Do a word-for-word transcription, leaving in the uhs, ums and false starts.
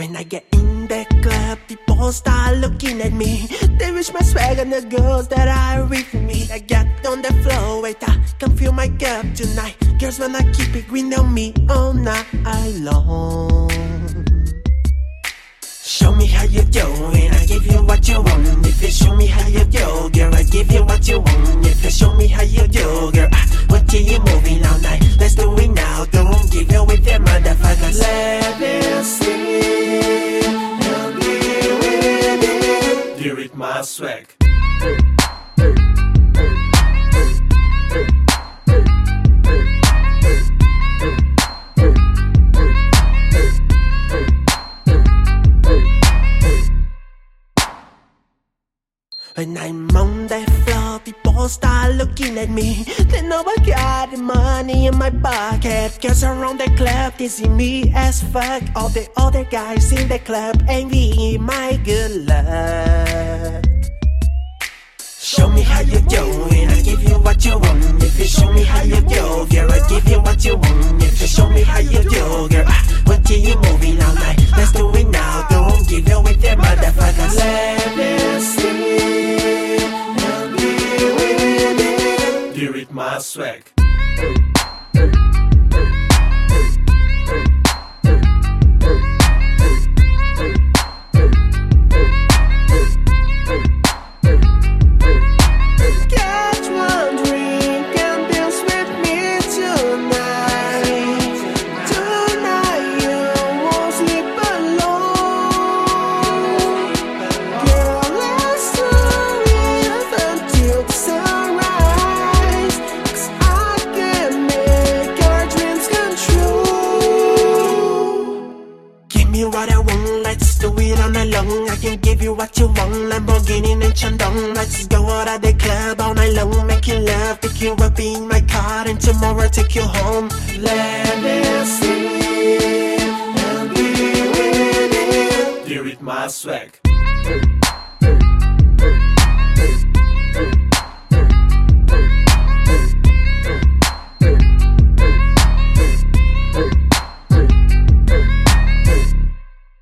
When I get in the club, people start looking at me. They wish my swag and the girls that are with me. I get on the floor, wait, I can feel my cup tonight. Girls wanna keep it green on me all night long. Show me how you do, and I give you what you want. If you show me how you do, girl, I give you what you want. If you show me how you do, girl, I want you moving all night. Let's do it now, don't give you with them motherfuckers. Let me see, help me with it. Deal with my swag. Hey, hey, hey, hey, hey, hey, hey, hey, hey, When I'm on that floor, people start looking at me. They know I got the money in my pocket. Girls around the club, they see me as fuck. All the other guys in the club envy my good luck. Show me how you do, and I give you what you want. If you show me how you do, girl, I give you what you want. If you show me how you do, girl, I want you moving all night. Let's do it now, don't give you with them motherfuckers. Let me see, help me with it. Deal with my swag. Hey, hey, hey, hey, hey, hey, hey, hey, hey, hey, hey. Catch one drink and dance with me tonight. Tonight you won't sleep alone. Girl, let's live until the sunrise, 'cause I can make our dreams come true. Give me what I want, let's do it all night long. I can give you what you want, Lamborghini and Chandon. Let's go out at the club all night long, making love, pick you up in my car, and tomorrow take you home. Let me see, help me with it. Deal with my swag.